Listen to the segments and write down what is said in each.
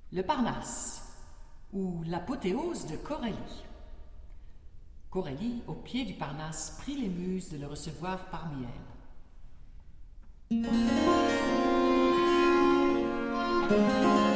Le Parnasse, ou l'apothéose de Corélie. Corélie, au pied du Parnasse, prie les muses de le recevoir parmi elles.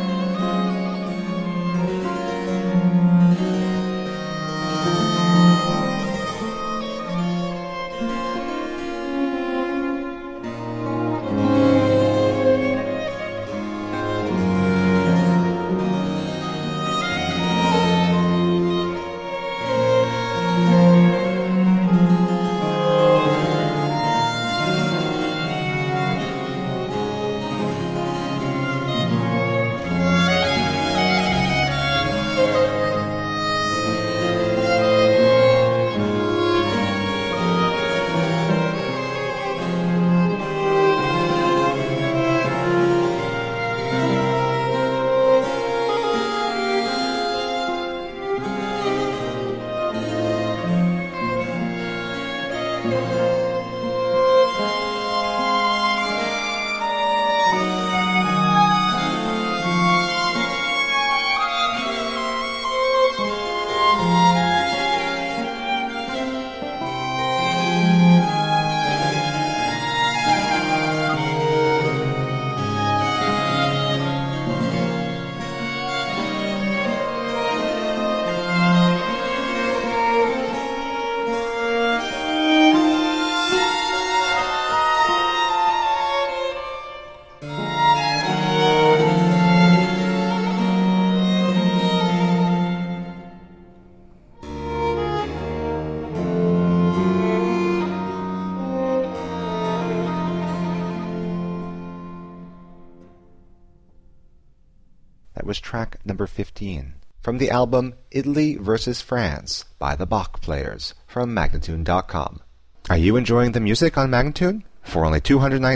That was track number 15 from the album Italy vs. France by the Bach Players from Magnatune.com. Are you enjoying the music on Magnatune? For only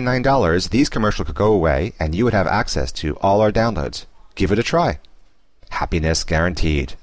$299, these commercials could go away and you would have access to all our downloads. Give it a try. Happiness guaranteed.